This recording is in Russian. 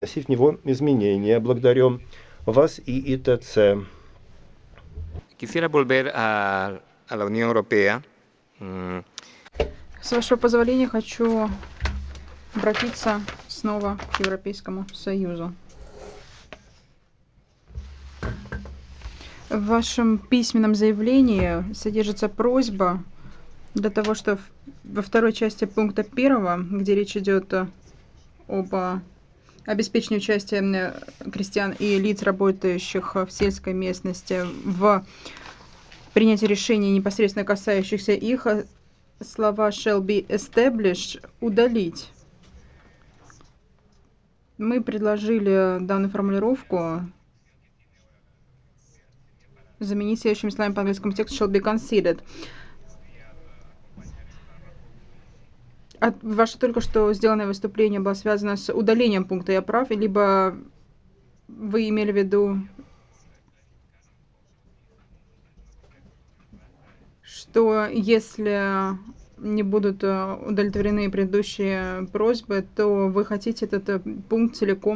вносить в него изменения. Благодарю вас и ИТЦ. Quisiera volver a la Unión Europea. С вашего позволения, хочу обратиться снова к Европейскому Союзу. В вашем письменном заявлении содержится просьба для того, что во второй части пункта 1, где речь идет об обеспечении участия крестьян и лиц, работающих в сельской местности, в принятии решений, непосредственно касающихся их, слова shall be established удалить. Мы предложили данную формулировку заменить следующими словами по английскому тексту shall be considered. Ваше только что сделанное выступление было связано с удалением пункта, я прав? Либо вы имели в виду, что если не будут удовлетворены предыдущие просьбы, то вы хотите этот пункт целиком